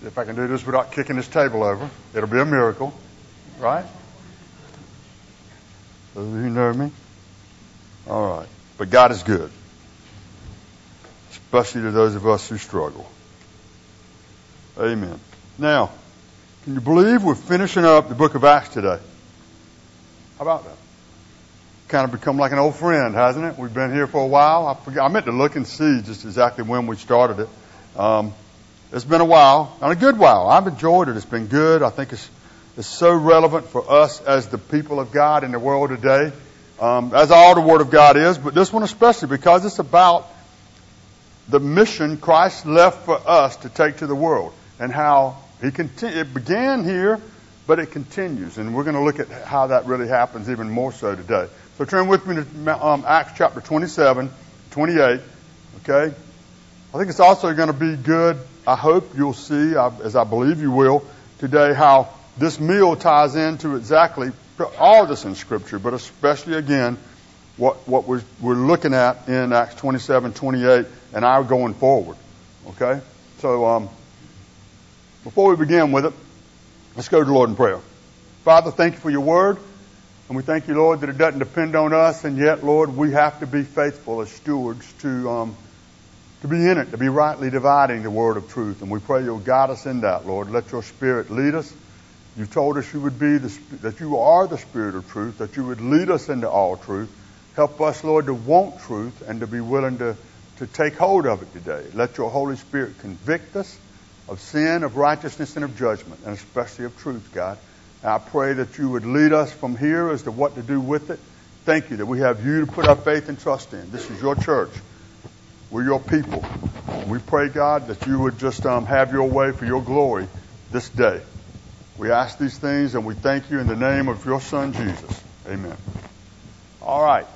If I can do this without kicking this table over, it'll be a miracle, right? Those of you know me? All right. But God is good, especially to those of us who struggle. Amen. Now, can you believe we're finishing up the book of Acts today? How about that? Kind of become like an old friend, hasn't it? We've been here for a while. I meant to look and see just exactly when we started it. It's been a while, and a good while. I've enjoyed it. It's been good. I think it's so relevant for us as the people of God in the world today, as all the Word of God is, but this one especially because it's about the mission Christ left for us to take to the world and how it began here, but it continues. And we're going to look at how that really happens even more so today. So turn with me to Acts chapter 27, 28. Okay? I think it's also going to be good. I hope you'll see, as I believe you will, today how this meal ties into exactly all of this in Scripture, but especially, again, what we're looking at in Acts 27, 28, and our going forward. Okay? So before we begin with it, let's go to the Lord in prayer. Father, thank you for your word. And we thank you, Lord, that it doesn't depend on us. And yet, Lord, we have to be faithful as stewards to be in it, to be rightly dividing the word of truth. And we pray you'll guide us in that, Lord. Let your Spirit lead us. You told us you would be that you are the Spirit of truth, that you would lead us into all truth. Help us, Lord, to want truth and to be willing to take hold of it today. Let your Holy Spirit convict us of sin, of righteousness, and of judgment, and especially of truth, God. And I pray that you would lead us from here as to what to do with it. Thank you that we have you to put our faith and trust in. This is your church. We're your people. And we pray, God, that you would just have your way for your glory this day. We ask these things and we thank you in the name of your Son, Jesus. Amen. All right.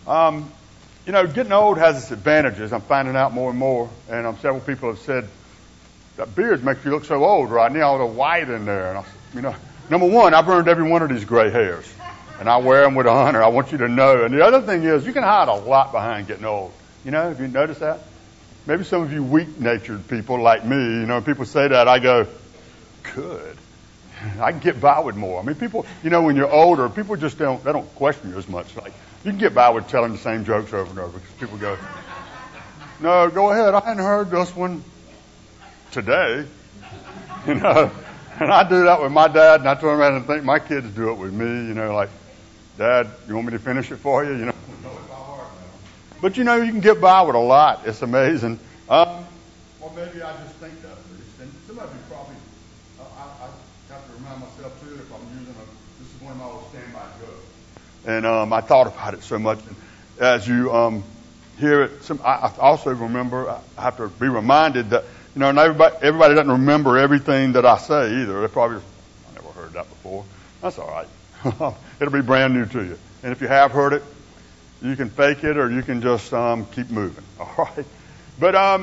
Getting old has its advantages. I'm finding out more and more. And several people have said, that beard makes you look so old, Rodney, all the white in there. And number one, I've earned every one of these gray hairs. And I wear them with honor. I want you to know. And the other thing is, you can hide a lot behind getting old. Have you noticed that? Maybe some of you weak-natured people like me, people say that, I go, good. I can get by with more. I mean, people, when you're older, people just they don't question you as much. Like, you can get by with telling the same jokes over and over because people go, no, go ahead. I hadn't heard this one today. And I do that with my dad, and I turn around and think my kids do it with me, like, Dad, you want me to finish it for you? But you can get by with a lot. It's amazing. Or maybe I just think that. And some of you probably, I have to remind myself too, if I'm using this is one of my old standby jokes. And I thought about it so much. And as you hear it, I also remember, I have to be reminded that, and everybody doesn't remember everything that I say either. They probably, I never heard that before. That's all right. It'll be brand new to you. And if you have heard it, you can fake it or you can just keep moving. All right. But I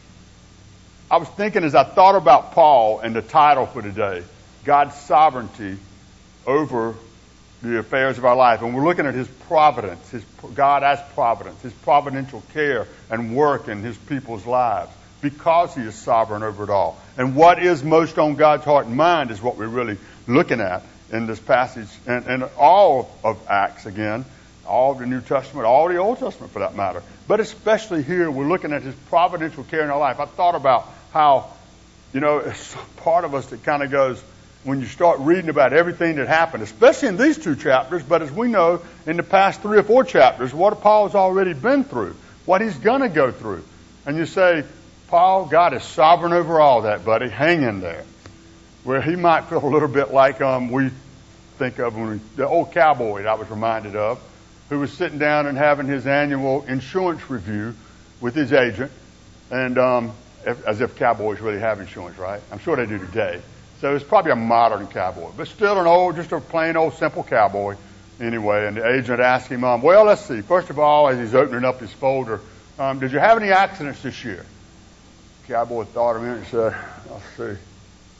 was thinking as I thought about Paul and the title for today, God's sovereignty over the affairs of our life. And we're looking at his providence, God as providence, his providential care and work in his people's lives because he is sovereign over it all. And what is most on God's heart and mind is what we're really looking at in this passage and all of Acts again. All of the New Testament, all the Old Testament for that matter. But especially here, we're looking at his providential care in our life. I thought about how, it's part of us that kind of goes, when you start reading about everything that happened, especially in these two chapters, but as we know, in the past 3 or 4 chapters, what Paul's already been through, what he's going to go through. And you say, Paul, God is sovereign over all that, buddy. Hang in there. Where he might feel a little bit like we think of the old cowboy that I was reminded of, who was sitting down and having his annual insurance review with his agent, and as if cowboys really have insurance, right? I'm sure they do today. So it's probably a modern cowboy, but still just a plain old simple cowboy anyway. And the agent asked him, well, let's see. First of all, as he's opening up his folder, did you have any accidents this year? The cowboy thought a minute and said, let's see.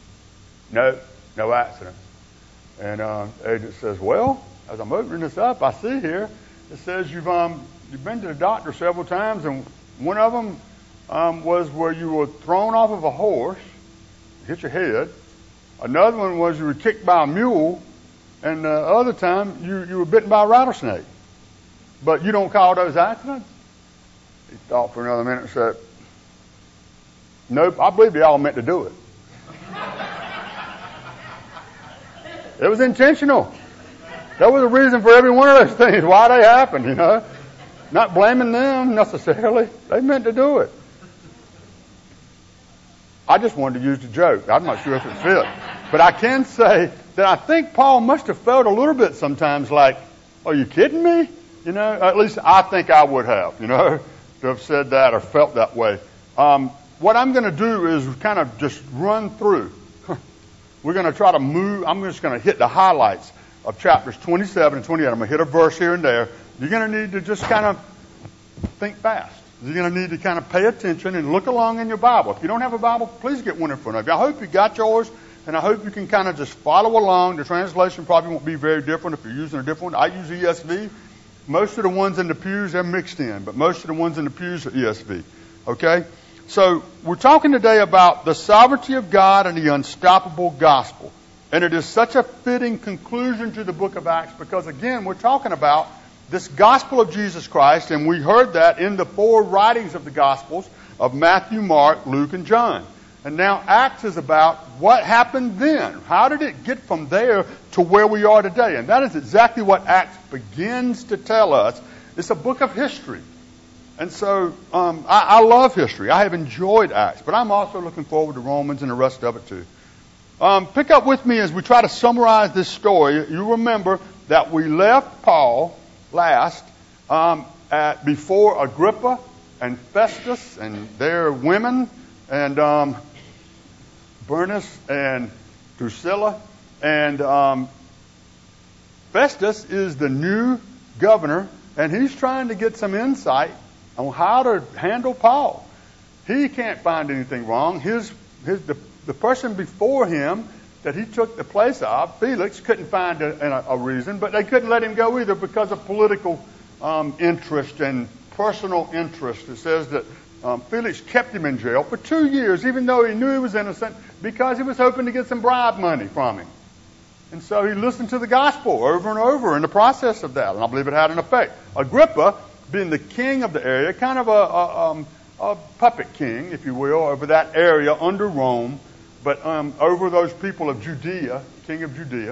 No accidents. And the agent says, well, as I'm opening this up, I see here, it says you've been to the doctor several times, and one of them was where you were thrown off of a horse, hit your head. Another one was you were kicked by a mule. And the other time, you were bitten by a rattlesnake. But you don't call those accidents? He thought for another minute and said, nope, I believe they all meant to do it. It was intentional. There was a reason for every one of those things, why they happened, you know. Not blaming them necessarily. They meant to do it. I just wanted to use the joke. I'm not sure if it fit. But I can say that I think Paul must have felt a little bit sometimes like, are you kidding me? You know, at least I think I would have, you know, to have said that or felt that way. What I'm going to do is kind of just run through. We're going to try to move. I'm just going to hit the highlights of chapters 27 and 28. I'm going to hit a verse here and there. You're going to need to just kind of think fast. You're going to need to kind of pay attention and look along in your Bible. If you don't have a Bible, please get one in front of you. I hope you got yours, and I hope you can kind of just follow along. The translation probably won't be very different if you're using a different one. I use ESV. Most of the ones in the pews, they're mixed in, but most of the ones in the pews are ESV. Okay? So we're talking today about the sovereignty of God and the unstoppable gospel. And it is such a fitting conclusion to the book of Acts because, again, we're talking about this gospel of Jesus Christ, and we heard that in the four writings of the Gospels of Matthew, Mark, Luke, and John. And now Acts is about what happened then. How did it get from there to where we are today? And that is exactly what Acts begins to tell us. It's a book of history. And so I love history. I have enjoyed Acts, but I'm also looking forward to Romans and the rest of it too. Pick up with me as we try to summarize this story. You remember that we left Paul last before Agrippa and Festus and their women and Bernice and Drusilla. And Festus is the new governor, and he's trying to get some insight on how to handle Paul. He can't find anything wrong. The person before him that he took the place of, Felix, couldn't find a reason, but they couldn't let him go either because of political interest and personal interest. It says that Felix kept him in jail for 2 years, even though he knew he was innocent, because he was hoping to get some bribe money from him. And so he listened to the gospel over and over in the process of that, and I believe it had an effect. Agrippa, being the king of the area, kind of a puppet king, if you will, over that area under Rome, but over those people of Judea, king of Judea.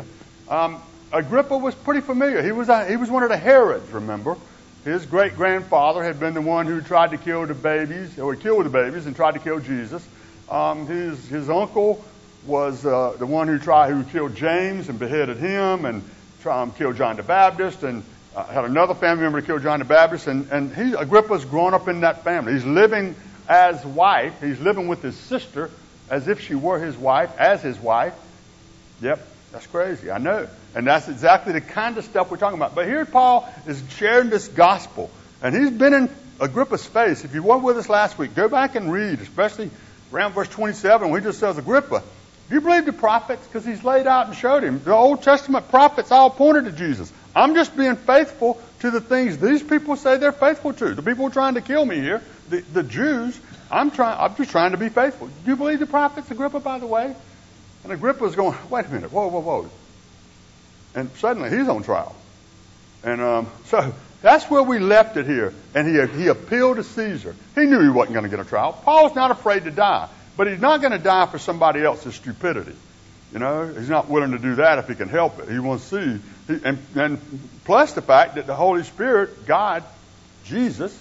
Agrippa was pretty familiar. He was one of the Herods, remember. His great-grandfather had been the one who tried to kill the babies, or killed the babies and tried to kill Jesus. His uncle was the one who killed James and beheaded him and killed John the Baptist, and had another family member to kill John the Baptist. And Agrippa's grown up in that family. He's living as wife. He's living with his sister as if she were his wife, as his wife. Yep, that's crazy, I know. And that's exactly the kind of stuff we're talking about. But here Paul is sharing this gospel. And he's been in Agrippa's face. If you weren't with us last week, go back and read, especially around verse 27, when he just says, Agrippa, do you believe the prophets? Because he's laid out and showed him. The Old Testament prophets all pointed to Jesus. I'm just being faithful to the things these people say they're faithful to. The people trying to kill me here, the Jews, I'm just trying to be faithful. Do you believe the prophets, Agrippa, by the way? And Agrippa's going, wait a minute, whoa. And suddenly he's on trial. And so that's where we left it here. And he appealed to Caesar. He knew he wasn't going to get a trial. Paul's not afraid to die. But he's not going to die for somebody else's stupidity. You know, he's not willing to do that if he can help it. He wants to see. And plus the fact that the Holy Spirit, God, Jesus,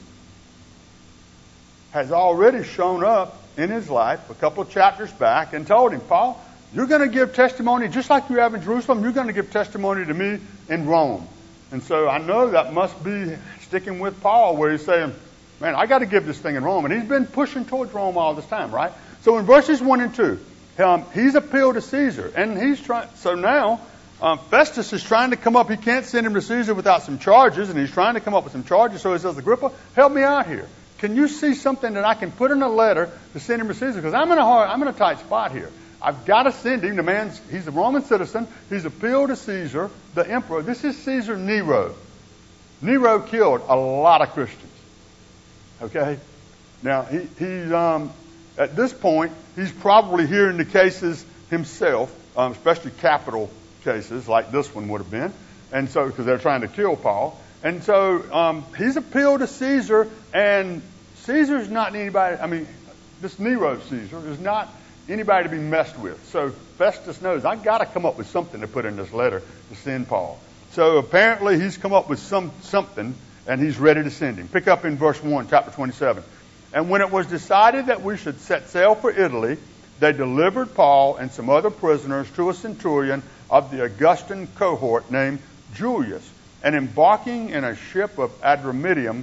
has already shown up in his life a couple of chapters back and told him, Paul, you're going to give testimony just like you have in Jerusalem. You're going to give testimony to me in Rome. And so I know that must be sticking with Paul where he's saying, man, I got to give this thing in Rome. And he's been pushing towards Rome all this time, right? So in verses 1 and 2, he's appealed to Caesar. And so now Festus is trying to come up. He can't send him to Caesar without some charges. And he's trying to come up with some charges. So he says, Agrippa, help me out here. Can you see something that I can put in a letter to send him to Caesar? Because I'm in a tight spot here. I've got to send him. He's a Roman citizen. He's appealed to Caesar, the emperor. This is Caesar Nero. Nero killed a lot of Christians. Okay? Now, at this point, he's probably hearing the cases himself, especially capital cases like this one would have been. And so, because they're trying to kill Paul. And so he's appealed to Caesar, and Caesar's not anybody, this Nero Caesar is not anybody to be messed with. So Festus knows, I got to come up with something to put in this letter to send Paul. So apparently he's come up with something, and he's ready to send him. Pick up in verse 1, chapter 27. And when it was decided that we should set sail for Italy, they delivered Paul and some other prisoners to a centurion of the Augustan cohort named Julius. And embarking in a ship of Adramyttium,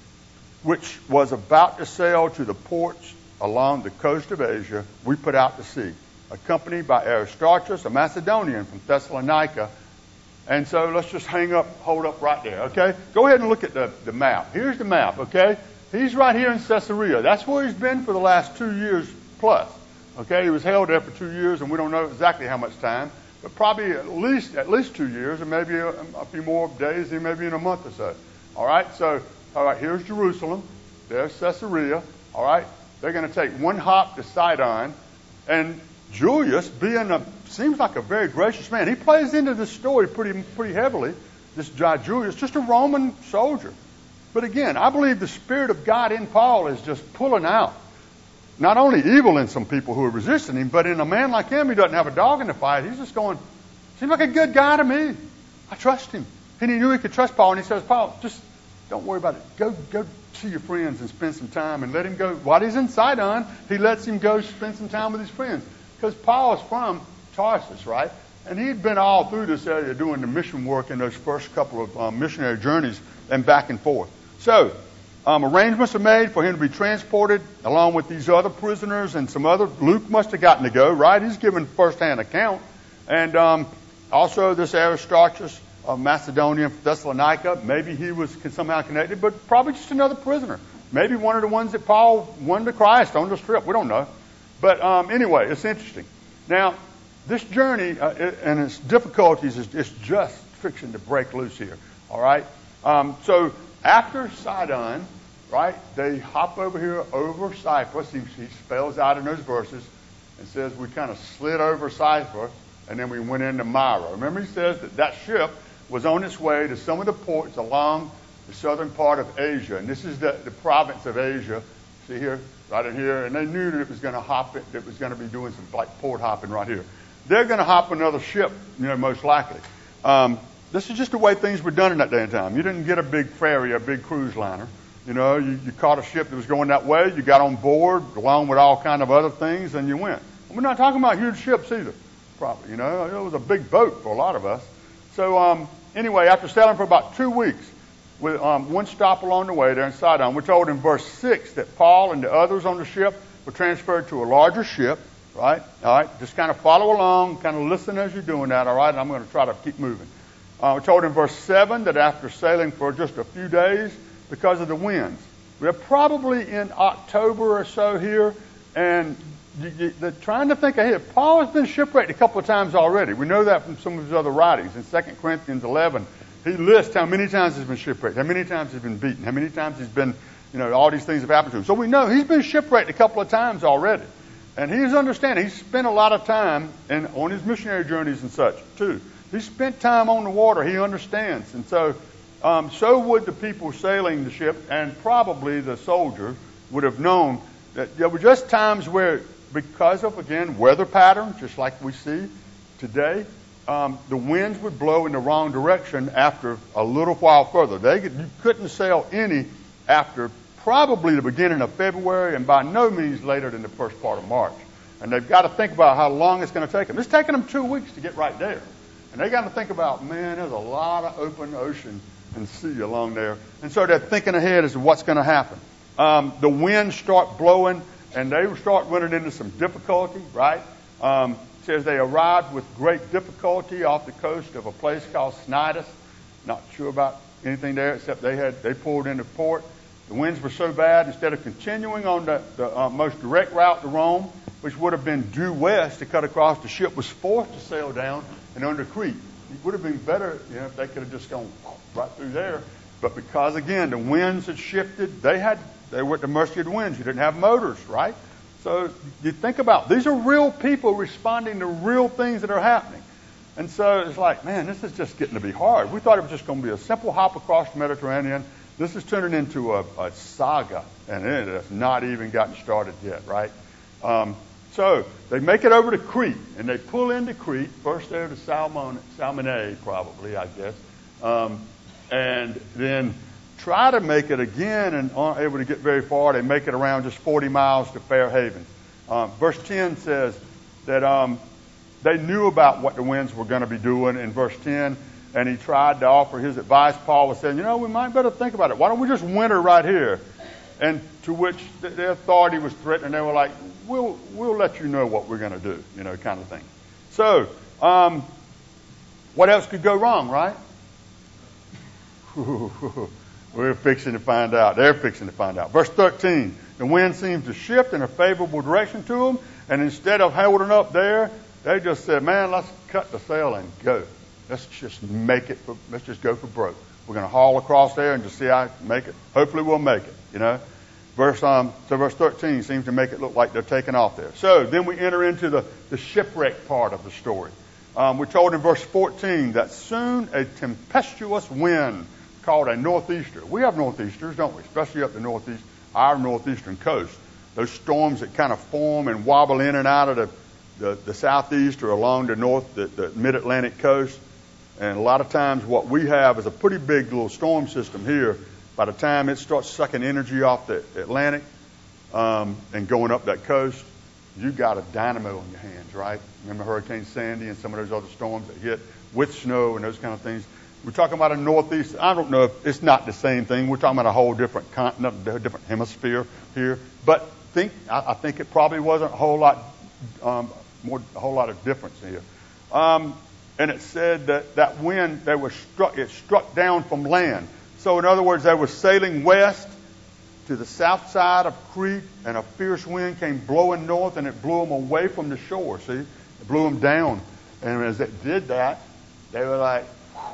which was about to sail to the ports along the coast of Asia, we put out to sea, accompanied by Aristarchus, a Macedonian from Thessalonica. And so let's just hold up right there, okay? Go ahead and look at the map. Here's the map, okay? He's right here in Caesarea. That's where he's been for the last 2 years plus, okay? He was held there for 2 years, and we don't know exactly how much time, but probably at least 2 years, and maybe a few more days, and maybe in a month or so. All right, so, here's Jerusalem. There's Caesarea. All right, they're going to take one hop to Sidon, and Julius, seems like a very gracious man. He plays into this story pretty heavily, this guy Julius, just a Roman soldier. But again, I believe the Spirit of God in Paul is just pulling out not only evil in some people who are resisting him, but in a man like him, he doesn't have a dog in the fight. He's just going, seems like a good guy to me. I trust him. And he knew he could trust Paul, and he says, Paul, just don't worry about it. Go see your friends and spend some time, and let him go. While he's in Sidon, he lets him go spend some time with his friends. Because Paul is from Tarsus, right? And he'd been all through this area doing the mission work in those first couple of missionary journeys and back and forth. So, arrangements are made for him to be transported along with these other prisoners and some other. Luke must have gotten to go, right? He's given first-hand account. And also this Aristarchus of Macedonia, Thessalonica, maybe he was somehow connected, but probably just another prisoner. Maybe one of the ones that Paul won to Christ on this trip. We don't know. But anyway, it's interesting. Now, this journey and its difficulties is just fixing to break loose here. All right? So after Sidon, right, they hop over here over Cyprus. He spells out in those verses and says we kind of slid over Cyprus, and then we went into Myra. Remember, he says that ship was on its way to some of the ports along the southern part of Asia. And this is the province of Asia. See here? Right in here, and they knew that it was going to hop. It was going to be doing some like port hopping right here. They're going to hop another ship, most likely. This is just the way things were done in that day and time. You didn't get a big ferry, a big cruise liner. You caught a ship that was going that way. You got on board along with all kind of other things, and you went. And we're not talking about huge ships either. Probably, it was a big boat for a lot of us. So anyway, after sailing for about 2 weeks, with one stop along the way there in Sidon, we're told in verse 6 that Paul and the others on the ship were transferred to a larger ship, right? All right, just kind of follow along, kind of listen as you're doing that, all right? And I'm going to try to keep moving. We're told in verse 7 that after sailing for just a few days, because of the winds, we're probably in October or so here, and they're trying to think ahead. Paul has been shipwrecked a couple of times already. We know that from some of his other writings. In 2 Corinthians 11, he lists how many times he's been shipwrecked, how many times he's been beaten, how many times he's been, all these things have happened to him. So we know he's been shipwrecked a couple of times already. And he's understanding. He's spent a lot of time on his missionary journeys and such, too. He spent time on the water. He understands. And so would the people sailing the ship, and probably the soldiers would have known that there were just times where, because of, again, weather patterns, just like we see today, the winds would blow in the wrong direction after a little while further. You couldn't sail any after probably the beginning of February, and by no means later than the first part of March. And they've got to think about how long it's going to take them. It's taking them 2 weeks to get right there. And they've got to think about, man, there's a lot of open ocean and sea along there. And so they're thinking ahead as to what's going to happen. The winds start blowing, and they start running into some difficulty, right? It says they arrived with great difficulty off the coast of a place called Cnidus. Not sure about anything there except they pulled into port. The winds were so bad, instead of continuing on the most direct route to Rome, which would have been due west to cut across, the ship was forced to sail down and under Crete. It would have been better if they could have just gone right through there. But because, again, the winds had shifted, they were at the mercy of the winds. You didn't have motors, right? So you think about, these are real people responding to real things that are happening. And so it's like, man, this is just getting to be hard. We thought it was just going to be a simple hop across the Mediterranean. This is turning into a saga, and it has not even gotten started yet, right? So they make it over to Crete, and they pull into Crete, first there to Salmone, probably, I guess, and then try to make it again and aren't able to get very far. They make it around just 40 miles to Fair Haven. Verse 10 says that they knew about what the winds were going to be doing in verse 10, and he tried to offer his advice. Paul was saying, we might better think about it. Why don't we just winter right here? And to which the authority was threatening. They were like, we'll let you know what we're going to do, kind of thing. So, what else could go wrong, right? We're fixing to find out. They're fixing to find out. Verse 13, the wind seems to shift in a favorable direction to them, and instead of holding up there, they just said, man, let's cut the sail and go. Let's just let's just go for broke. We're going to haul across there and just see how to make it. Hopefully we'll make it, Verse 13 seems to make it look like they're taking off there. So then we enter into the shipwreck part of the story. We're told in verse 14 that soon a tempestuous wind called a northeaster. We have northeasters, don't we? Especially up the our northeastern coast. Those storms that kind of form and wobble in and out of the southeast or along the mid-Atlantic coast. And a lot of times what we have is a pretty big little storm system here. By the time it starts sucking energy off the Atlantic and going up that coast, you got a dynamo in your hands, right? Remember Hurricane Sandy and some of those other storms that hit with snow and those kind of things? We're talking about a northeast. I don't know if it's not the same thing. We're talking about a whole different continent, a different hemisphere here. But I think it probably wasn't a whole lot of difference here. And it said that wind, it struck down from land. So in other words, they were sailing west to the south side of Crete, and a fierce wind came blowing north, and it blew them away from the shore. See, it blew them down. And as it did that, they were like,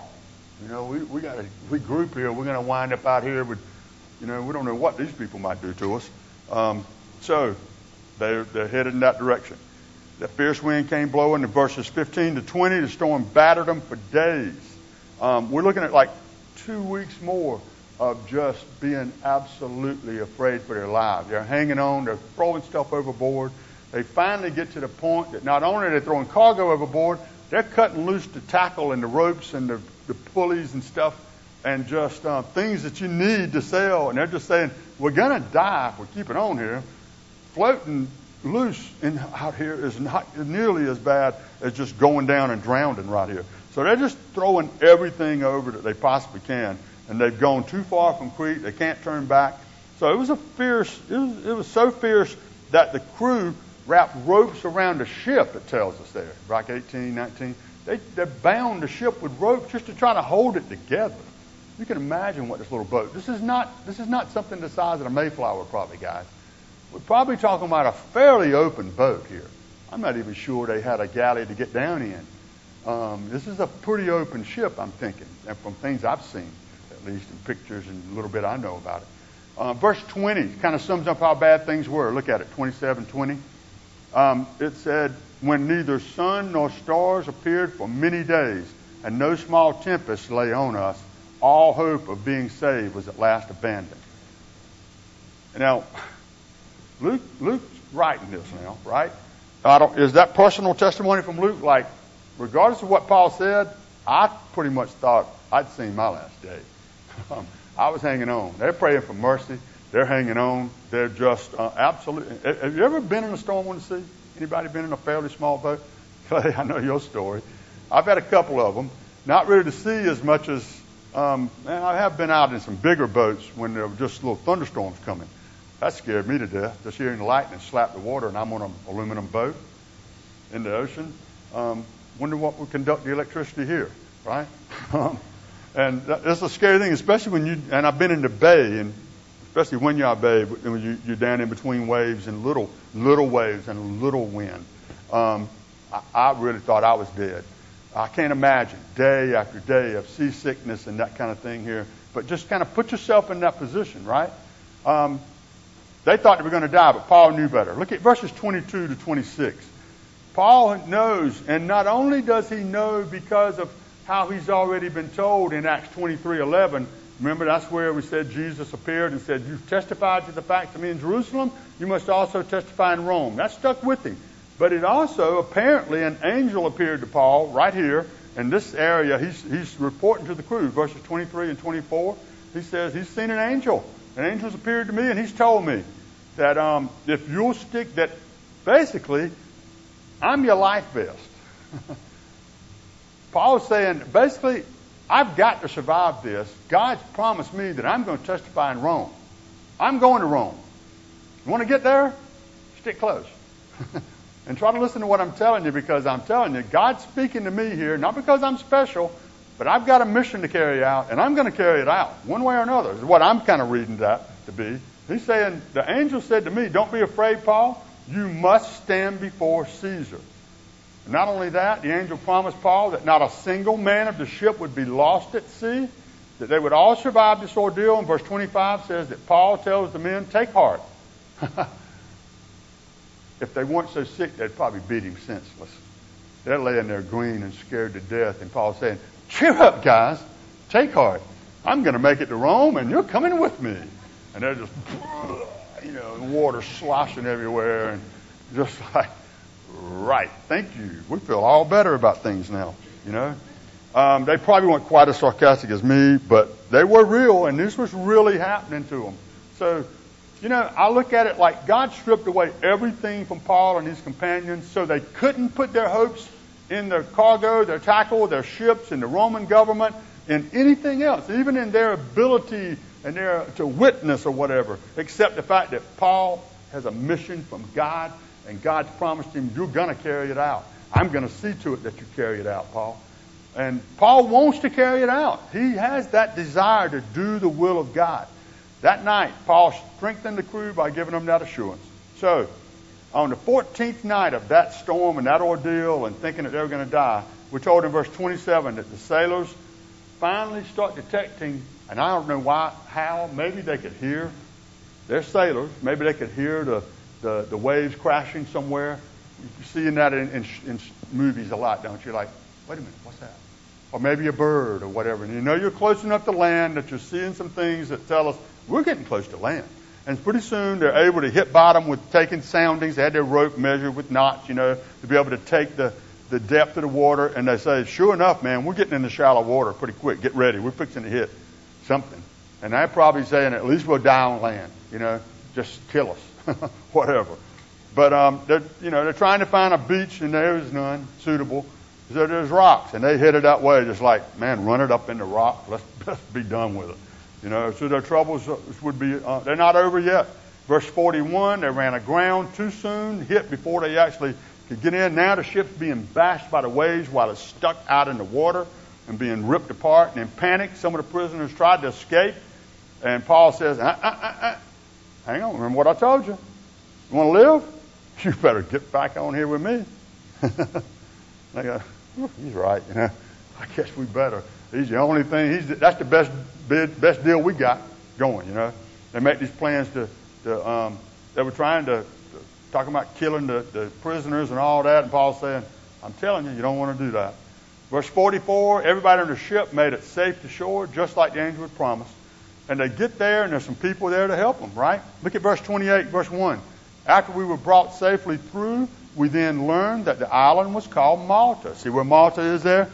we group here. We're going to wind up out here with, we don't know what these people might do to us. So they're headed in that direction. The fierce wind came blowing. In verses 15 to 20, the storm battered them for days. We're looking at like 2 weeks more of just being absolutely afraid for their lives. They're hanging on. They're throwing stuff overboard. They finally get to the point that not only are they throwing cargo overboard, they're cutting loose the tackle and the ropes and the pulleys and stuff and just things that you need to sail. And they're just saying, we're going to die if we keep it on here. Floating loose out here is not nearly as bad as just going down and drowning right here. So they're just throwing everything over that they possibly can. And they've gone too far from Crete. They can't turn back. So it was it was so fierce that the crew wrapped ropes around the ship, it tells us there, like 18, 19. They bound the ship with ropes just to try to hold it together. You can imagine what this little boat. This is not something the size of a Mayflower, probably, guys. We're probably talking about a fairly open boat here. I'm not even sure they had a galley to get down in. This is a pretty open ship, I'm thinking, and from things I've seen, at least in pictures and a little bit I know about it. Verse 20 kind of sums up how bad things were. Look at it, 27:20. It said, when neither sun nor stars appeared for many days, and no small tempest lay on us, all hope of being saved was at last abandoned. Now, Luke's writing this now, right? Is that personal testimony from Luke? Like, regardless of what Paul said, I pretty much thought I'd seen my last day. I was hanging on. They're praying for mercy. They're hanging on. They're just absolutely. Have you ever been in a storm on the sea? Anybody been in a fairly small boat? Clay, I know your story. I've had a couple of them. Not really to sea as much as I have been out in some bigger boats when there were just little thunderstorms coming. That scared me to death, just hearing the lightning slap the water, and I'm on an aluminum boat in the ocean. Wonder what would conduct the electricity here, right? And that's a scary thing, especially when and I've been in the bay, and especially when you're Bay, when you're down in between waves and little waves and little wind. I really thought I was dead. I can't imagine day after day of seasickness and that kind of thing here. But just kind of put yourself in that position, right? They thought they were going to die, but Paul knew better. Look at verses 22 to 26. Paul knows, and not only does he know because of how he's already been told in Acts 23:11. Remember, that's where we said Jesus appeared and said, you've testified to the facts of me in Jerusalem, you must also testify in Rome. That stuck with him. But it also, apparently, an angel appeared to Paul right here in this area. He's reporting to the crew, verses 23 and 24. He says he's seen an angel. An angel's appeared to me, and he's told me that if you'll stick, that basically, I'm your life vest. Paul's saying, basically, I've got to survive this. God's promised me that I'm going to testify in Rome. I'm going to Rome. You want to get there? Stick close. And try to listen to what I'm telling you, because I'm telling you, God's speaking to me here, not because I'm special, but I've got a mission to carry out, and I'm going to carry it out one way or another, is what I'm kind of reading that to be. He's saying, the angel said to me, don't be afraid, Paul. You must stand before Caesar. And not only that, the angel promised Paul that not a single man of the ship would be lost at sea, that they would all survive this ordeal. And verse 25 says that Paul tells the men, take heart. If they weren't so sick, they'd probably beat him senseless. They're laying there green and scared to death. And Paul's saying, cheer up, guys. Take heart. I'm going to make it to Rome, and you're coming with me. And they're just, water sloshing everywhere. And just like, right, thank you. We feel all better about things now, They probably weren't quite as sarcastic as me, but they were real, and this was really happening to them. So, I look at it like God stripped away everything from Paul and his companions so they couldn't put their hopes in their cargo, their tackle, their ships, in the Roman government, in anything else, even in their ability and to witness or whatever, except the fact that Paul has a mission from God, and God's promised him, you're going to carry it out. I'm going to see to it that you carry it out, Paul. And Paul wants to carry it out. He has that desire to do the will of God. That night, Paul strengthened the crew by giving them that assurance. So, on the 14th night of that storm and that ordeal and thinking that they were going to die, we're told in verse 27 that the sailors finally start detecting, and I don't know how, maybe they could hear, they're sailors, maybe they could hear the waves crashing somewhere. You're seeing that in movies a lot, don't you? Like, wait a minute, what's that? Or maybe a bird or whatever. And you're close enough to land that you're seeing some things that tell us we're getting close to land. And pretty soon they're able to hit bottom with taking soundings. They had their rope measured with knots, to be able to take the depth of the water. And they say, sure enough, man, we're getting in the shallow water pretty quick. Get ready. We're fixing to hit something. And they're probably saying, at least we'll die on land. Just kill us. Whatever. But they're trying to find a beach, and there is none suitable. So there's rocks, and they headed that way, just like, man, run it up in the rock. Let's be done with it. So their troubles would be, they're not over yet. Verse 41, they ran aground too soon, hit before they actually could get in. Now the ship's being bashed by the waves while it's stuck out in the water and being ripped apart. And in panic, some of the prisoners tried to escape. And Paul says, hang on, remember what I told you? You want to live? You better get back on here with me. They go, he's right, I guess we better. He's the only thing. That's the best deal we got going. They make these plans they were trying to talking about killing the prisoners and all that. And Paul's saying, I'm telling you, you don't want to do that. Verse 44, everybody on the ship made it safe to shore, just like the angel had promised. And they get there, and there's some people there to help them, right? Look at verse 28, verse 1. After we were brought safely through, we then learned that the island was called Malta. See where Malta is there?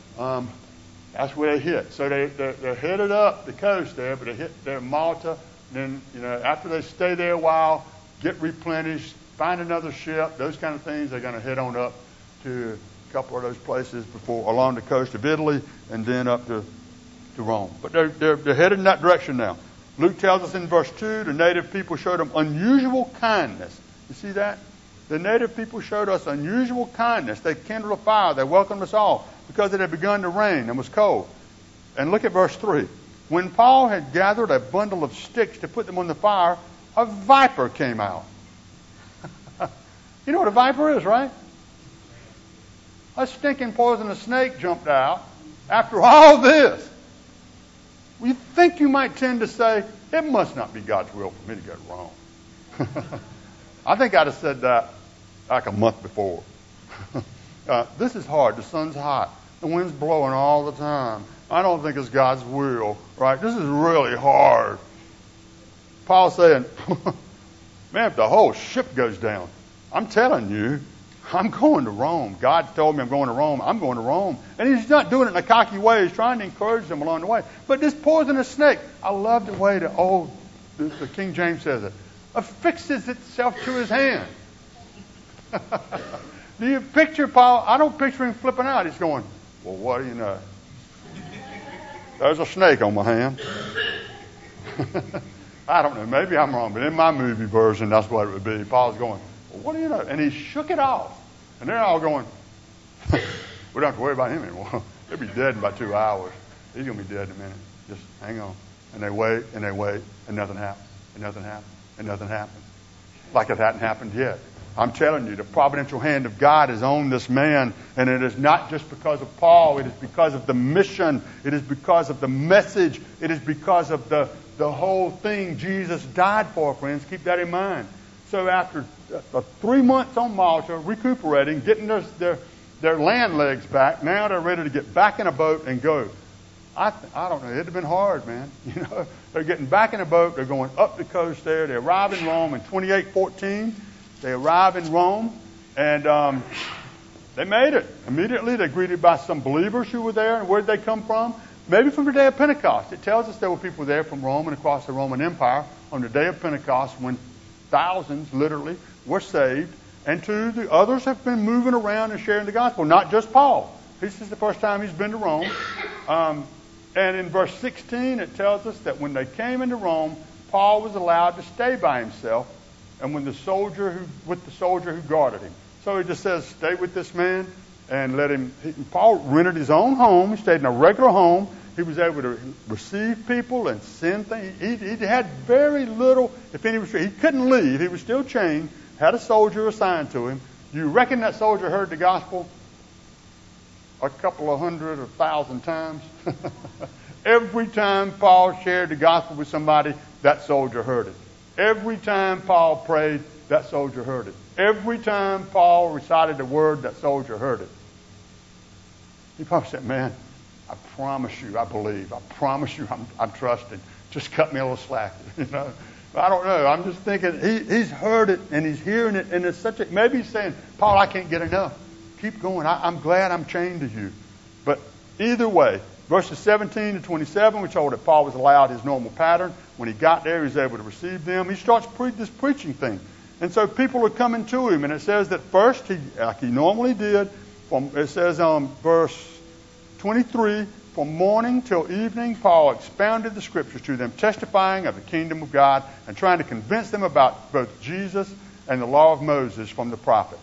That's where they hit. So they're headed up the coast there, but they hit there Malta. Then, after they stay there a while, get replenished, find another ship, those kind of things, they're going to head on up to a couple of those places along the coast of Italy and then up to Rome. But they're headed in that direction now. Luke tells us in verse 2, the native people showed them unusual kindness. You see that? The native people showed us unusual kindness. They kindled a fire. They welcomed us all because it had begun to rain and was cold. And look at verse 3. When Paul had gathered a bundle of sticks to put them on the fire, a viper came out. You know what a viper is, right? A stinking poisonous snake jumped out after all this. You think you might tend to say, it must not be God's will for me to go to Rome. I think I'd have said that like a month before. This is hard. The sun's hot. The wind's blowing all the time. I don't think it's God's will, right? This is really hard. Paul's saying, man, if the whole ship goes down, I'm telling you, I'm going to Rome. God told me I'm going to Rome. I'm going to Rome. And he's not doing it in a cocky way. He's trying to encourage them along the way. But this poisonous snake, I love the way the King James says it, affixes itself to his hand. Do you picture Paul? I don't picture him flipping out. He's going, well, what do you know? There's a snake on my hand. I don't know. Maybe I'm wrong, but in my movie version, that's what it would be. Paul's going, well, what do you know? And he shook it off. And they're all going, we don't have to worry about him anymore. He'll be dead in about 2 hours. He's going to be dead in a minute. Just hang on. And they wait, and nothing happens, and nothing happens, and nothing happens. Like it hadn't happened yet. I'm telling you, the providential hand of God is on this man, and it is not just because of Paul. It is because of the mission. It is because of the message. It is because of the whole thing Jesus died for, friends. Keep that in mind. So after 3 months on Malta, recuperating, getting their land legs back, now they're ready to get back in a boat and go. I don't know. It'd have been hard, man. You know, they're getting back in a boat. They're going up the coast there. They arrive in Rome in 28:14. They arrive in Rome, and they made it. Immediately, they're greeted by some believers who were there. And where did they come from? Maybe from the day of Pentecost. It tells us there were people there from Rome and across the Roman Empire on the day of Pentecost when thousands, literally, were saved. And the others have been moving around and sharing the gospel, not just Paul. This is the first time he's been to Rome. And in verse 16, it tells us that when they came into Rome, Paul was allowed to stay by himself, and with the soldier who guarded him. So he just says, stay with this man and let him. Paul rented his own home. He stayed in a regular home. He was able to receive people and send things. He had very little, if any restriction. He couldn't leave. He was still chained. Had a soldier assigned to him. You reckon that soldier heard the gospel a couple of 100 or 1,000 times? Every time Paul shared the gospel with somebody, that soldier heard it. Every time Paul prayed, that soldier heard it. Every time Paul recited the word, that soldier heard it. He probably said, man, I promise you, I believe. I promise you, I'm trusting. Just cut me a little slack. You know? I don't know. I'm just thinking he's heard it and he's hearing it, and it's such a, maybe he's saying, Paul, I can't get enough. Keep going. I'm glad I'm chained to you. But either way, verses 17 to 27, we're told that Paul was allowed his normal pattern. When he got there, he was able to receive them. He starts this preaching thing. And so people are coming to him. And it says that first, like he normally did, it says on verse 23, from morning till evening, Paul expounded the scriptures to them, testifying of the kingdom of God and trying to convince them about both Jesus and the law of Moses from the prophets.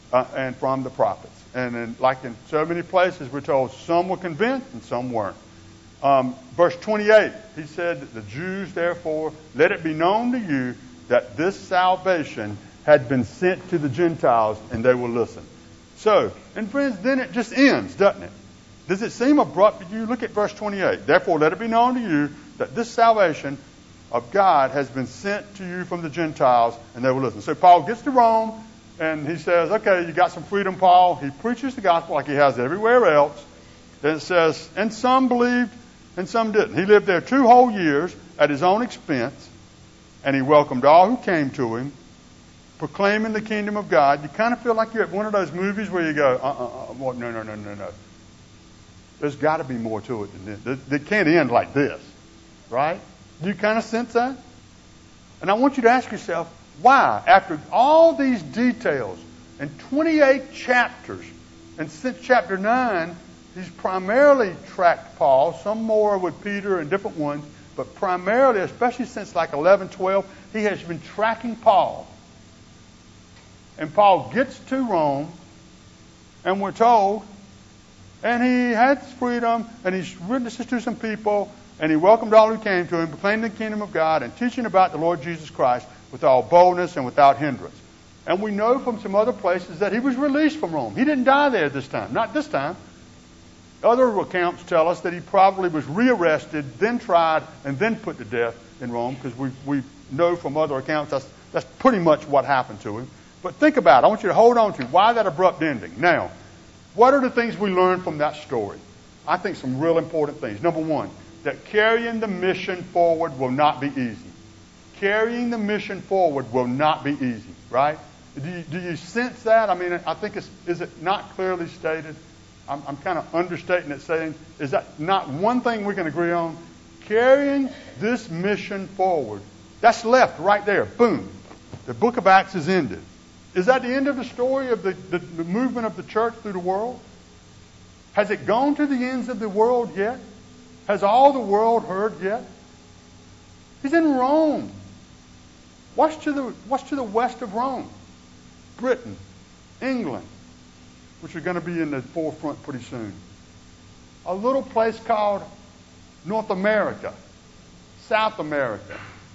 And then, like in so many places, we're told some were convinced and some weren't. Verse 28, he said that the Jews, therefore, let it be known to you that this salvation had been sent to the Gentiles, and they will listen. So, and friends, then it just ends, doesn't it? Does it seem abrupt to you? Look at verse 28. Therefore, let it be known to you that this salvation of God has been sent to you from the Gentiles, and they will listen. So Paul gets to Rome, and he says, okay, you got some freedom, Paul. He preaches the gospel like he has everywhere else. Then it says, and some believed and some didn't. He lived there 2 whole years at his own expense, and he welcomed all who came to him, proclaiming the kingdom of God. You kind of feel like you're at one of those movies where you go, no. There's got to be more to it than this. It can't end like this, right? Do you kind of sense that? And I want you to ask yourself, why? After all these details and 28 chapters, and since chapter 9, he's primarily tracked Paul, some more with Peter and different ones, but primarily, especially since like 11, 12, he has been tracking Paul. And Paul gets to Rome, and we're told, and he had freedom, and he witnesses to some people, and he welcomed all who came to him, proclaiming the kingdom of God, and teaching about the Lord Jesus Christ with all boldness and without hindrance. And we know from some other places that he was released from Rome. He didn't die there this time. Not this time. Other accounts tell us that he probably was rearrested, then tried, and then put to death in Rome, because we know from other accounts That's pretty much what happened to him. But think about it. I want you to hold on to why that abrupt ending. Now, what are the things we learn from that story? I think some real important things. Number one, that carrying the mission forward will not be easy. Carrying the mission forward will not be easy, right? Do you sense that? I mean, I think is it not clearly stated? I'm kind of understating it, saying, is that not one thing we can agree on? Carrying this mission forward. That's left right there. Boom. The book of Acts is ended. Is that the end of the story of the movement of the church through the world? Has it gone to the ends of the world yet? Has all the world heard yet? He's in Rome. What's to the west of Rome? Britain, England, which are going to be in the forefront pretty soon. A little place called North America, South America.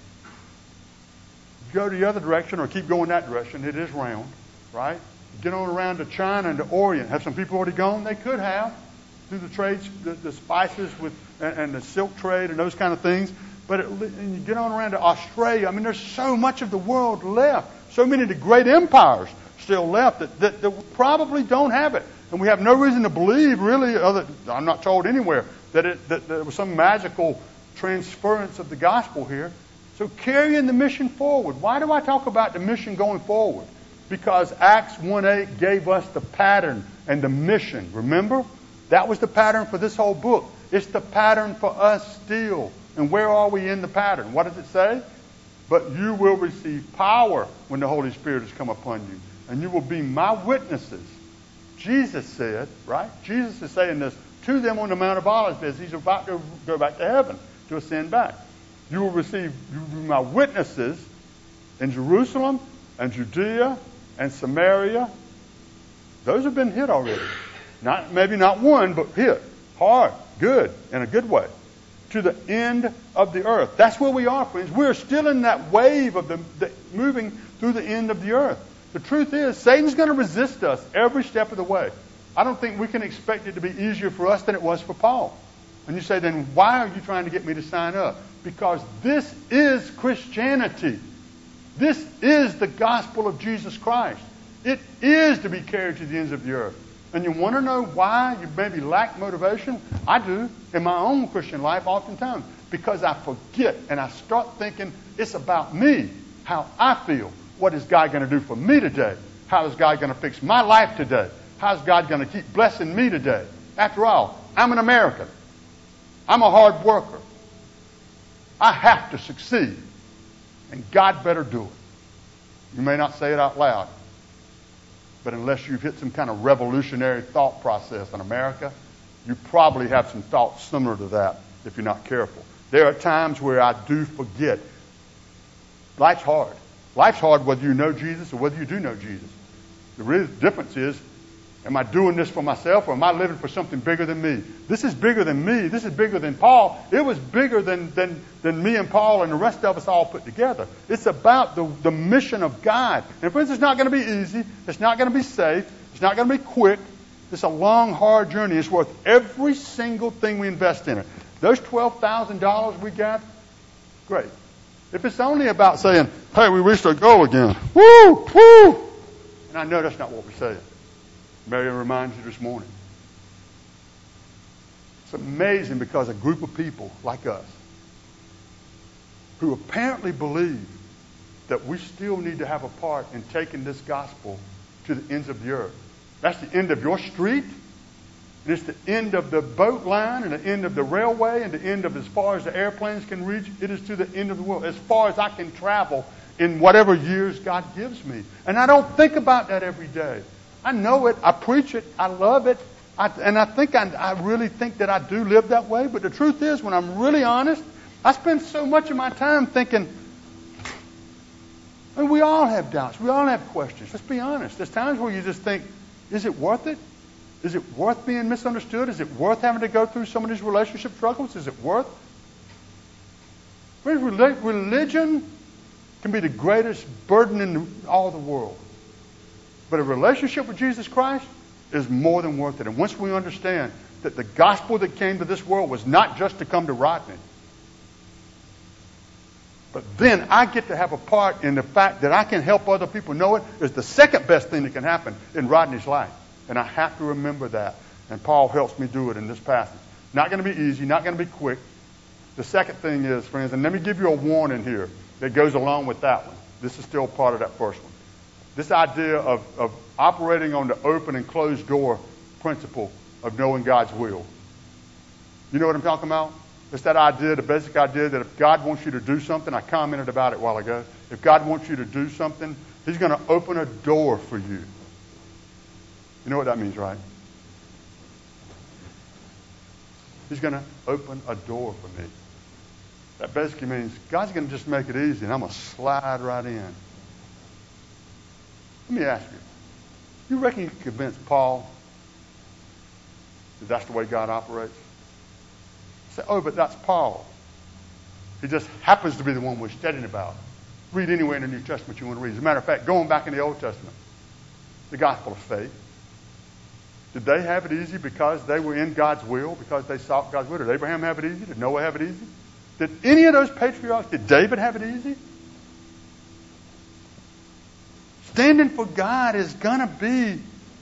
Go the other direction or keep going that direction. It is round, right? Get on around to China and to Orient. Have some people already gone? They could have through the trades, the spices and the silk trade and those kind of things. But and you get on around to Australia. I mean, there's so much of the world left. So many of the great empires still left that probably don't have it. And we have no reason to believe, really, I'm not told anywhere, that there was some magical transference of the gospel here. So carrying the mission forward. Why do I talk about the mission going forward? Because Acts 1:8 gave us the pattern and the mission. Remember? That was the pattern for this whole book. It's the pattern for us still. And where are we in the pattern? What does it say? But you will receive power when the Holy Spirit has come upon you. And you will be my witnesses. Jesus said, right? Jesus is saying this to them on the Mount of Olives as he's about to go back to heaven, to ascend back. You will be my witnesses in Jerusalem and Judea and Samaria. Those have been hit already. Maybe not one, but hit. Hard, good, in a good way. To the end of the earth. That's where we are, friends. We're still in that wave of the moving through the end of the earth. The truth is, Satan's going to resist us every step of the way. I don't think we can expect it to be easier for us than it was for Paul. And you say, then why are you trying to get me to sign up? Because this is Christianity. This is the gospel of Jesus Christ. It is to be carried to the ends of the earth. And you want to know why you maybe lack motivation? I do in my own Christian life oftentimes. Because I forget and I start thinking it's about me, how I feel. What is God going to do for me today? How is God going to fix my life today? How is God going to keep blessing me today? After all, I'm an American. I'm a hard worker. I have to succeed. And God better do it. You may not say it out loud. But unless you've hit some kind of revolutionary thought process in America, you probably have some thoughts similar to that if you're not careful. There are times where I do forget. Life's hard. Life's hard whether you know Jesus or whether you do know Jesus. The real difference is, am I doing this for myself or am I living for something bigger than me? This is bigger than me. This is bigger than Paul. It was bigger than me and Paul and the rest of us all put together. It's about the mission of God. And friends, it's not going to be easy. It's not going to be safe. It's not going to be quick. It's a long, hard journey. It's worth every single thing we invest in it. Those $12,000 we got, great. If it's only about saying, hey, we reached our goal again. Woo! Woo! And I know that's not what we're saying. Mary reminds you this morning. It's amazing because a group of people like us who apparently believe that we still need to have a part in taking this gospel to the ends of the earth. That's the end of your street. And it's the end of the boat line and the end of the railway and the end of as far as the airplanes can reach. It is to the end of the world. As far as I can travel in whatever years God gives me. And I don't think about that every day. I know it. I preach it. I love it. I really think that I do live that way. But the truth is, when I'm really honest, I spend so much of my time thinking, and we all have doubts. We all have questions. Let's be honest. There's times where you just think, is it worth it? Is it worth being misunderstood? Is it worth having to go through some of these relationship struggles? Is it worth? Religion can be the greatest burden in all the world. But a relationship with Jesus Christ is more than worth it. And once we understand that the gospel that came to this world was not just to come to Rodney. But then I get to have a part in the fact that I can help other people know it is the second best thing that can happen in Rodney's life. And I have to remember that. And Paul helps me do it in this passage. Not going to be easy, not going to be quick. The second thing is, friends, and let me give you a warning here that goes along with that one. This is still part of that first one. This idea of operating on the open and closed door principle of knowing God's will. You know what I'm talking about? It's that idea, the basic idea that if God wants you to do something, I commented about it a while ago. If God wants you to do something, He's going to open a door for you. You know what that means, right? He's going to open a door for me. That basically means God's going to just make it easy, and I'm going to slide right in. Let me ask you, you reckon you could convince Paul that that's the way God operates? Say, oh, but that's Paul. He just happens to be the one we're studying about. Read anywhere in the New Testament you want to read. As a matter of fact, going back in the Old Testament, the gospel of faith. Did they have it easy because they were in God's will, because they sought God's will? Did Abraham have it easy? Did Noah have it easy? Did any of those patriarchs, did David have it easy? Standing for God is going to be,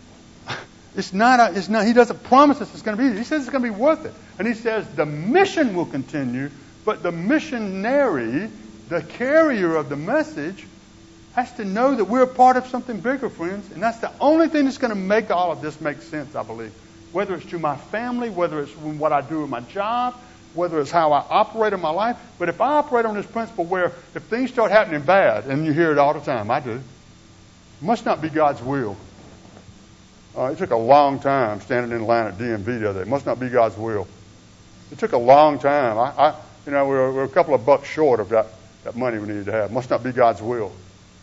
he doesn't promise us it's going to be easy. He says it's going to be worth it. And he says the mission will continue, but the missionary, the carrier of the message, has to know that we're a part of something bigger, friends. And that's the only thing that's going to make all of this make sense, I believe. Whether it's to my family, whether it's what I do in my job, whether it's how I operate in my life. But if I operate on this principle where if things start happening bad, and you hear it all the time, I do, it must not be God's will. It took a long time standing in line at DMV the other day. It must not be God's will. It took a long time. We're a couple of bucks short of that money we needed to have. It must not be God's will.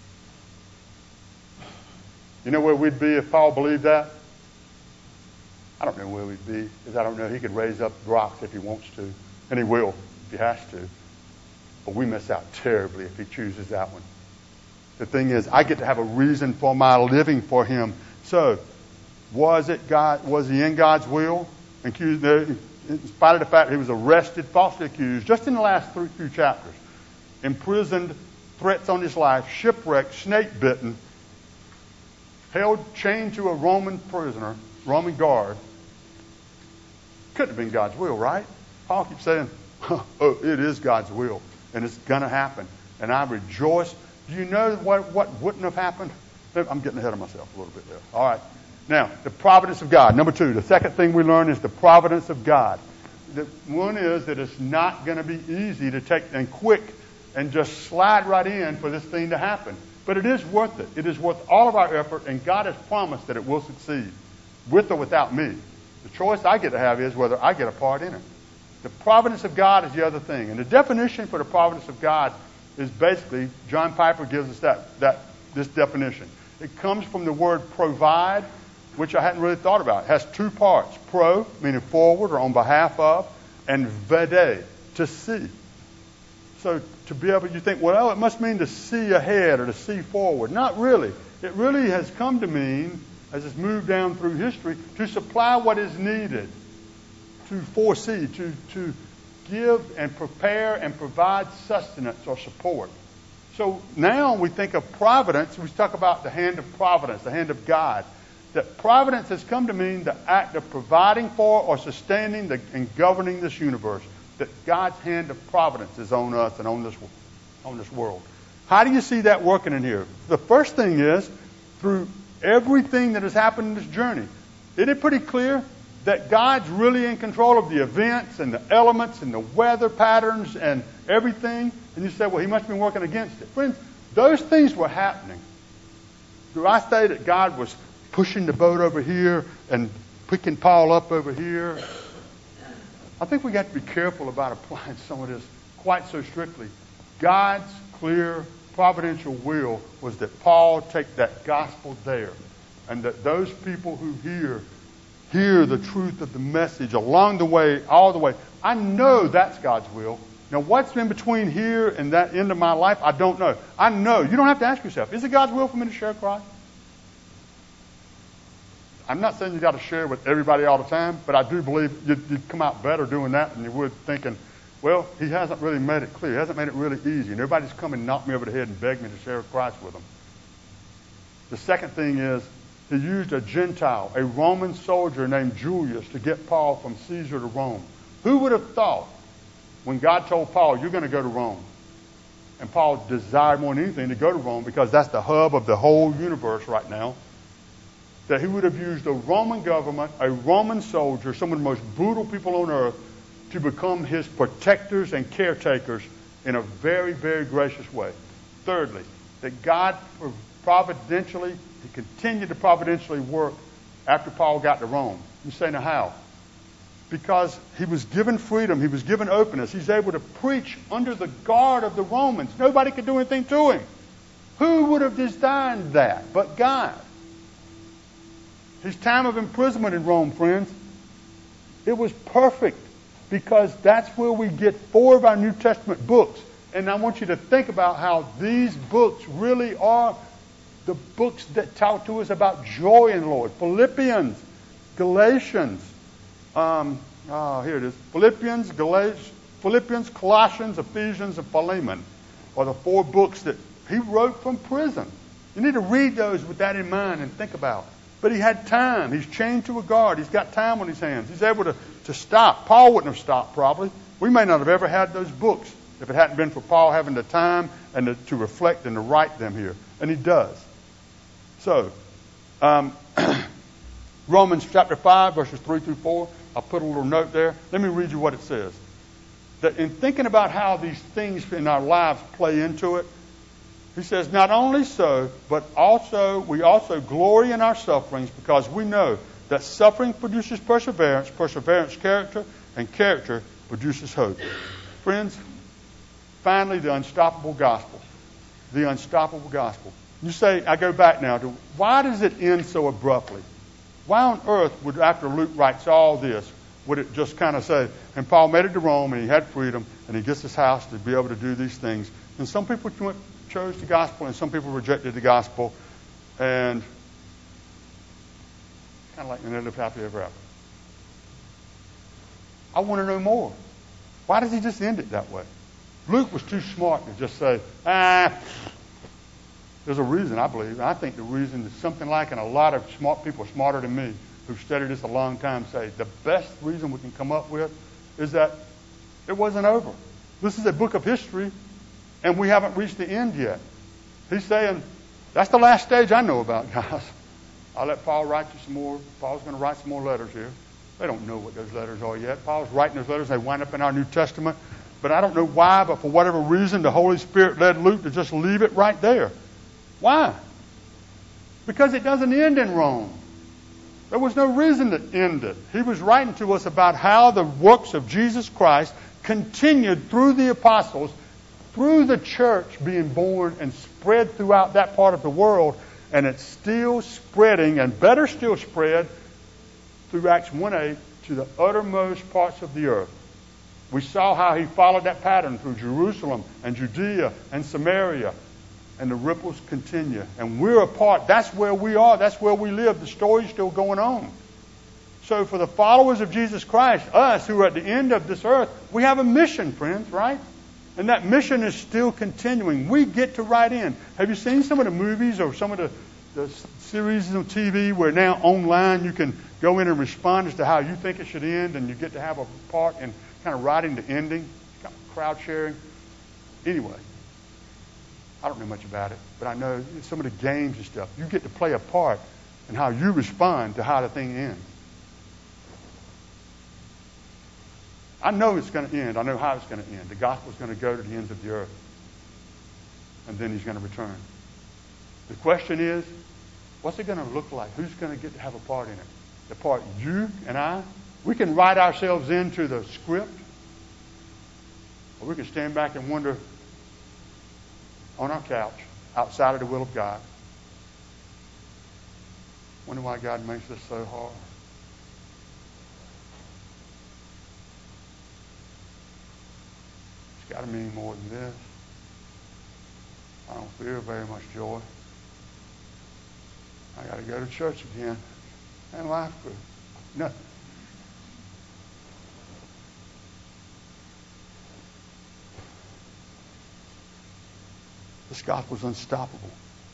You know where we'd be if Paul believed that? I don't know where we'd be, because I don't know. He could raise up rocks if he wants to, and he will if he has to. But we miss out terribly if he chooses that one. The thing is, I get to have a reason for my living for him. So, was he in God's will? In spite of the fact that he was arrested, falsely accused, just in the last few chapters, imprisoned, threats on his life, shipwrecked, snake bitten, held chained to a Roman prisoner, Roman guard. Couldn't have been God's will, right? Paul keeps saying, oh, it is God's will, and it's going to happen. And I rejoice. Do you know what wouldn't have happened? I'm getting ahead of myself a little bit there. All right. Now, the providence of God. Number 2, the second thing we learn is the providence of God. The one is that it's not going to be easy to take and quick and just slide right in for this thing to happen. But it is worth it. It is worth all of our effort, and God has promised that it will succeed, with or without me. The choice I get to have is whether I get a part in it. The providence of God is the other thing. And the definition for the providence of God is basically, John Piper gives us this definition. It comes from the word provide, which I hadn't really thought about. It has 2 parts. Pro, meaning forward or on behalf of, and vede, to see. So to be able, you think, well, it must mean to see ahead or to see forward. Not really. It really has come to mean, as it's moved down through history, to supply what is needed, to foresee, to give and prepare and provide sustenance or support. So now we think of providence, we talk about the hand of providence, the hand of God. That providence has come to mean the act of providing for or sustaining and governing this universe. That God's hand of providence is on us and on this world. How do you see that working in here? The first thing is, through everything that has happened in this journey, isn't it pretty clear that God's really in control of the events and the elements and the weather patterns and everything? And you say, well, he must have been working against it. Friends, those things were happening. Do I say that God was pushing the boat over here and picking Paul up over here? I think we got to be careful about applying some of this quite so strictly. God's clear providential will was that Paul take that gospel there, and that those people who hear the truth of the message along the way, all the way. I know that's God's will. Now, what's in between here and that end of my life, I don't know. I know. You don't have to ask yourself, is it God's will for me to share Christ? I'm not saying you got to share with everybody all the time, but I do believe you'd come out better doing that than you would thinking, Well, he hasn't really made it clear. He hasn't made it really easy. Nobody's come and knocked me over the head and begged me to share Christ with them. The second thing is he used a Gentile, a Roman soldier named Julius, to get Paul from Caesar to Rome. Who would have thought when God told Paul, you're going to go to Rome? And Paul desired more than anything to go to Rome because that's the hub of the whole universe right now. That he would have used a Roman government, a Roman soldier, some of the most brutal people on earth, to become his protectors and caretakers in a very, very gracious way. Thirdly, that God providentially, he continued to providentially work after Paul got to Rome. You say, now how? Because he was given freedom, he was given openness. He's able to preach under the guard of the Romans. Nobody could do anything to him. Who would have designed that but God? His time of imprisonment in Rome, friends, it was perfect because that's where we get 4 of our New Testament books. And I want you to think about how these books really are the books that talk to us about joy in the Lord. Philippians, Galatians, here it is. Philippians, Colossians, Ephesians, and Philemon are the 4 books that he wrote from prison. You need to read those with that in mind and think about. But he had time. He's chained to a guard. He's got time on his hands. He's able to stop. Paul wouldn't have stopped probably. We may not have ever had those books if it hadn't been for Paul having the time and to reflect and to write them here. And he does. So, Romans chapter 5, verses 3 through 4. I'll put a little note there. Let me read you what it says. That in thinking about how these things in our lives play into it, he says, not only so, but also we also glory in our sufferings because we know that suffering produces perseverance, perseverance character, and character produces hope. Friends, finally the unstoppable gospel. The unstoppable gospel. You say, I go back now to why does it end so abruptly? Why on earth would, after Luke writes all this, would it just kind of say, and Paul made it to Rome and he had freedom and he gets his house to be able to do these things. And some people chose the gospel and some people rejected the gospel and kind of like they live happy ever after. I want to know more. Why does he just end it that way? Luke was too smart to just say, there's a reason, I believe. I think the reason is something like, and a lot of smart people smarter than me who've studied this a long time say, the best reason we can come up with is that it wasn't over. This is a book of history, and we haven't reached the end yet. He's saying, that's the last stage I know about, guys. I'll let Paul write you some more. Paul's going to write some more letters here. They don't know what those letters are yet. Paul's writing those letters. They wind up in our New Testament. But I don't know why, but for whatever reason, the Holy Spirit led Luke to just leave it right there. Why? Because it doesn't end in Rome. There was no reason to end it. He was writing to us about how the works of Jesus Christ continued through the apostles, through the church being born and spread throughout that part of the world, and it's still spreading, and better still spread through Acts 1:8 to the uttermost parts of the earth. We saw how he followed that pattern through Jerusalem and Judea and Samaria, and the ripples continue. And we're a part. That's where we are. That's where we live. The story's still going on. So for the followers of Jesus Christ, us who are at the end of this earth, we have a mission, friends, right? And that mission is still continuing. We get to write in. Have you seen some of the movies or some of the series on TV where now online you can go in and respond as to how you think it should end, and you get to have a part in kind of writing the ending, kind of crowd sharing? Anyway, I don't know much about it, but I know some of the games and stuff. You get to play a part in how you respond to how the thing ends. I know it's going to end. I know how it's going to end. The gospel's going to go to the ends of the earth. And then he's going to return. The question is, what's it going to look like? Who's going to get to have a part in it? The part you and I? We can write ourselves into the script, or we can stand back and wonder on our couch outside of the will of God. Wonder why God makes this so hard. It's got to mean more than this. I don't feel very much joy. I got to go to church again and life group. Nothing. This gospel is unstoppable.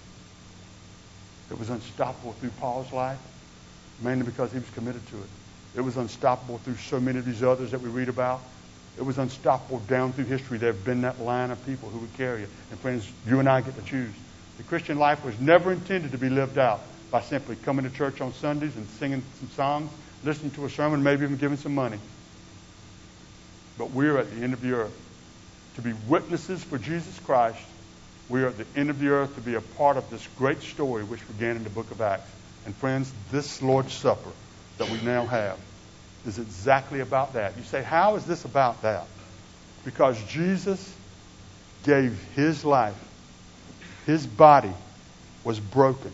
It was unstoppable through Paul's life, mainly because he was committed to it. It was unstoppable through so many of these others that we read about. It was unstoppable down through history. There have been that line of people who would carry it. And friends, you and I get to choose. The Christian life was never intended to be lived out by simply coming to church on Sundays and singing some songs, listening to a sermon, maybe even giving some money. But we're at the end of the earth. To be witnesses for Jesus Christ, we are at the end of the earth to be a part of this great story which began in the book of Acts. And friends, this Lord's Supper that we now have is exactly about that. You say, how is this about that? Because Jesus gave his life. His body was broken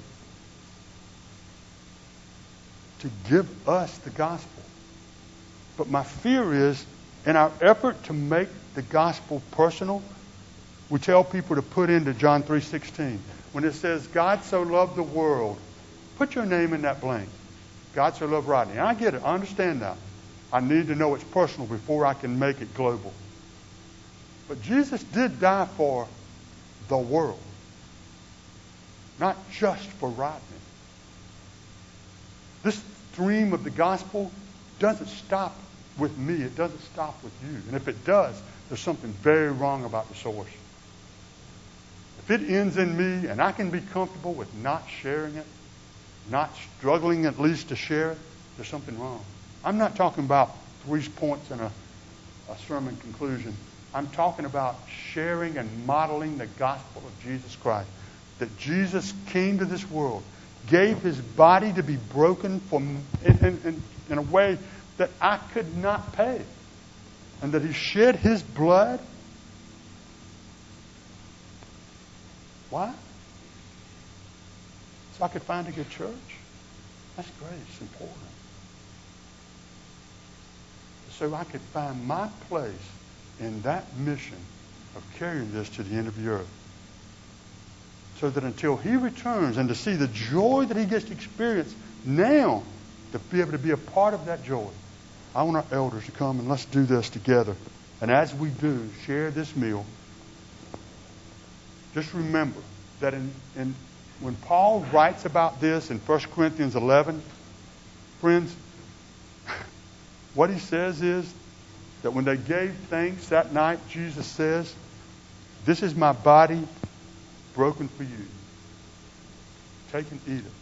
to give us the gospel. But my fear is, in our effort to make the gospel personal, we tell people to put into John 3:16. When it says, God so loved the world, put your name in that blank. God so loved Rodney. And I get it. I understand that. I need to know it's personal before I can make it global. But Jesus did die for the world, not just for Rodney. This stream of the gospel doesn't stop with me. It doesn't stop with you. And if it does, there's something very wrong about the source. If it ends in me and I can be comfortable with not sharing it, not struggling at least to share it, there's something wrong. I'm not talking about 3 points in a sermon conclusion. I'm talking about sharing and modeling the gospel of Jesus Christ. That Jesus came to this world, gave his body to be broken in a way that I could not pay. And that he shed his blood. Why? So I could find a good church? That's great. It's important. So I could find my place in that mission of carrying this to the end of the earth. So that until he returns and to see the joy that he gets to experience now, to be able to be a part of that joy. I want our elders to come and let's do this together. And as we do, share this meal. Just remember that when Paul writes about this in 1 Corinthians 11, friends, what he says is that when they gave thanks that night, Jesus says, this is my body broken for you. Take and eat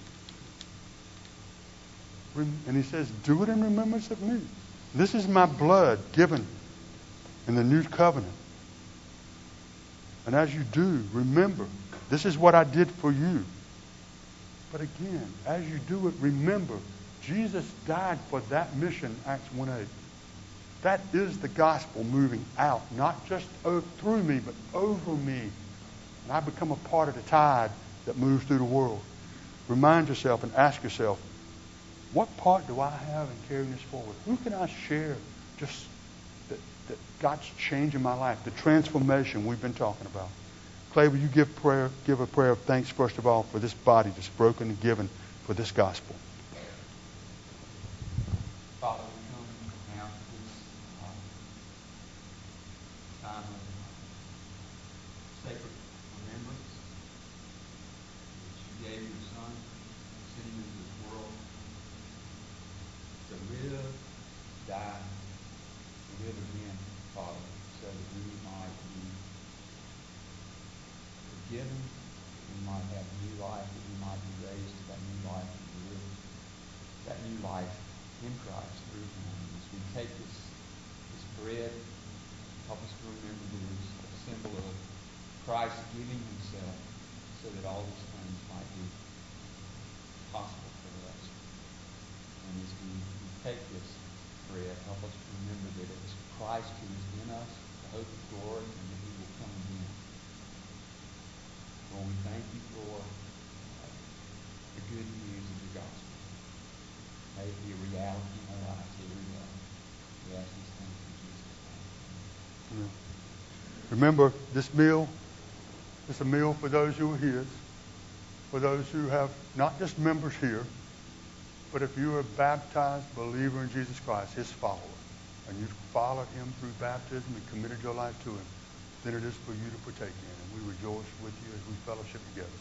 it. And he says, do it in remembrance of me. This is my blood given in the new covenant. And as you do, remember, this is what I did for you. But again, as you do it, remember, Jesus died for that mission, Acts 1:8. That is the gospel moving out, not just through me, but over me. And I become a part of the tide that moves through the world. Remind yourself and ask yourself, what part do I have in carrying this forward? Who can I share just that God's changing my life, the transformation we've been talking about? Clay, will you give a prayer of thanks, first of all, for this body that's broken and given for this gospel? Father, we come now to this time of sacred remembrance that you gave your Son, sent him into this world to live, die, to live again, Father, so that we might be forgiven, we might have new life, that we might be raised to that new life and live that new life in Christ through him. As we take this bread, help us to remember that it is a symbol of Christ giving himself so that all these things might be possible for us. And as we take this bread, help us to remember that it is Christ who is in us, the hope of glory, and that he will come again. Lord, we thank you for the good news of the gospel. May it be a reality in our lives every day. We ask these things in Jesus' name. Remember, this meal is a meal for those who are his, for those who have not just members here, but if you are a baptized believer in Jesus Christ, his follower, and you've followed him through baptism and committed your life to him, presented us for you to partake in, and we rejoice with you as we fellowship together.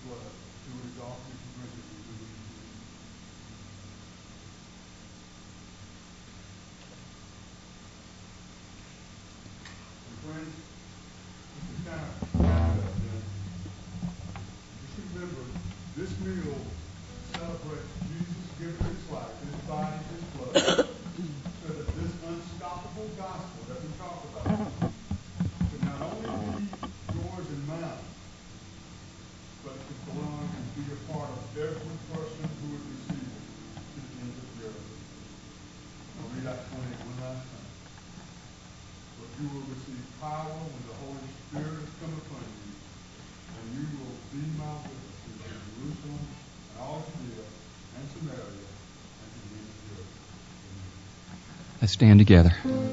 blood. Do it as often as you drink it. Do what you do. And friends, this is kind of just remember, this meal celebrates Jesus giving his life, his body, his blood, so that this unstoppable gospel that we talk about can not only be yours and mine, but it can belong and be a part of every person who would receive it to the end of the earth. I'll read out 20 one last time. But you will receive power when the Holy Spirit has come upon you, and you will be my witnesses in Jerusalem and all Judea and Samaria and to the end of the earth. Amen. Let's stand together.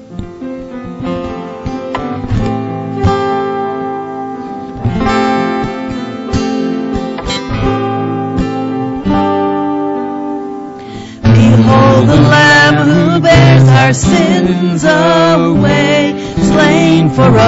Behold the Lamb who bears our sins away, slain for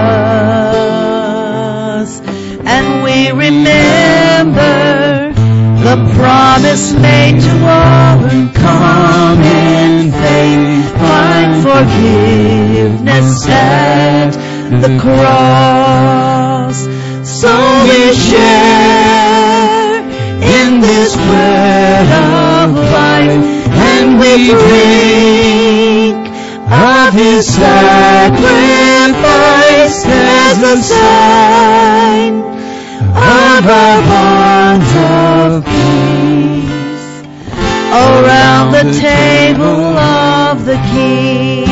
us. And we remember the promise made to all who come in faith, find forgiveness at the cross. So we share in this bread of life, and we drink of his sacrifice as a sign of our bonds of peace around the table of the King.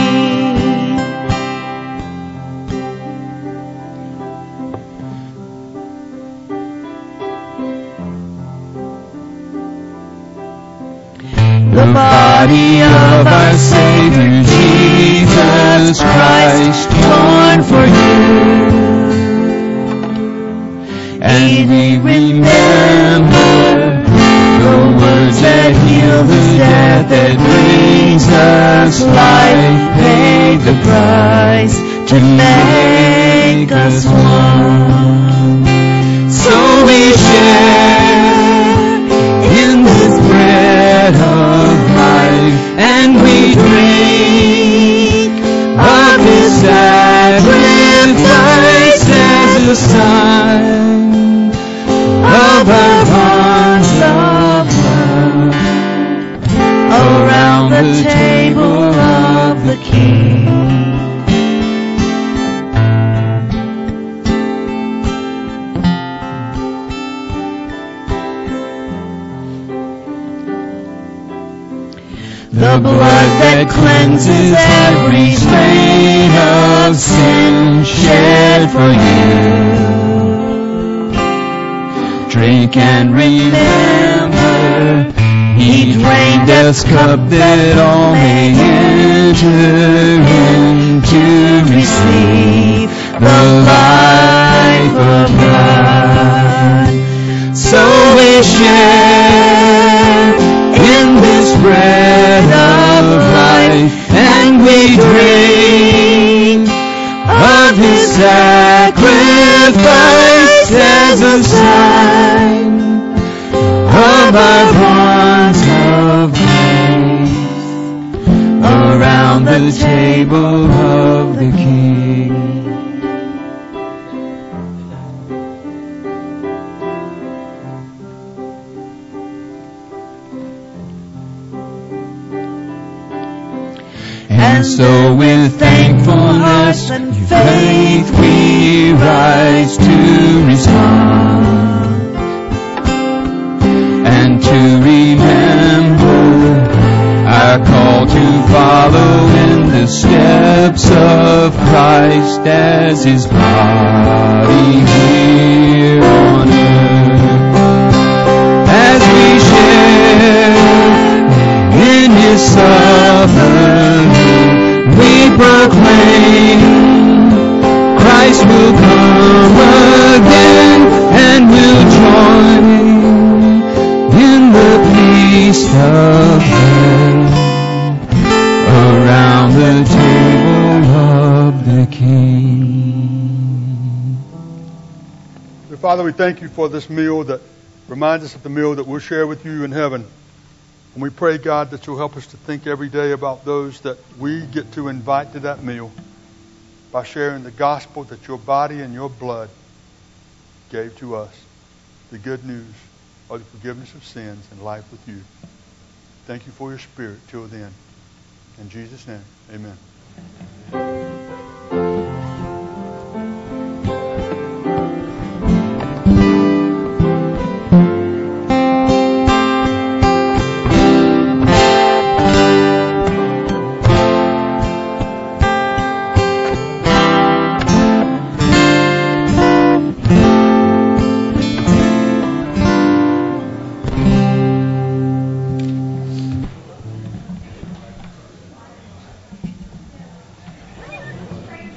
The body of our Savior Jesus Christ, torn for you. And we remember the words that heal the death, that brings us life, paid the price to make us one. So we share in this bread of life, and we drink of his sacrifice as a sign of our bonds of love around the table of the King. The blood that cleanses every stain of sin shed for you. Drink and remember, he drained death's cup that all may enter in to receive the life of God. So we share in this bread of life, and we drink of his sacrifice as a sign of our bonds of grace around the table of the King. And so with thankfulness and faith we rise to respond, and to remember our call to follow in the steps of Christ as his body here on earth. As we share in his suffering, we proclaim Christ will come again, and will join in the feast of bread around the table of the King. Dear Father, we thank you for this meal that Remind us of the meal that we'll share with you in heaven. And we pray, God, that you'll help us to think every day about those that we get to invite to that meal by sharing the gospel that your body and your blood gave to us, the good news of the forgiveness of sins and life with you. Thank you for your Spirit till then. In Jesus' name, amen.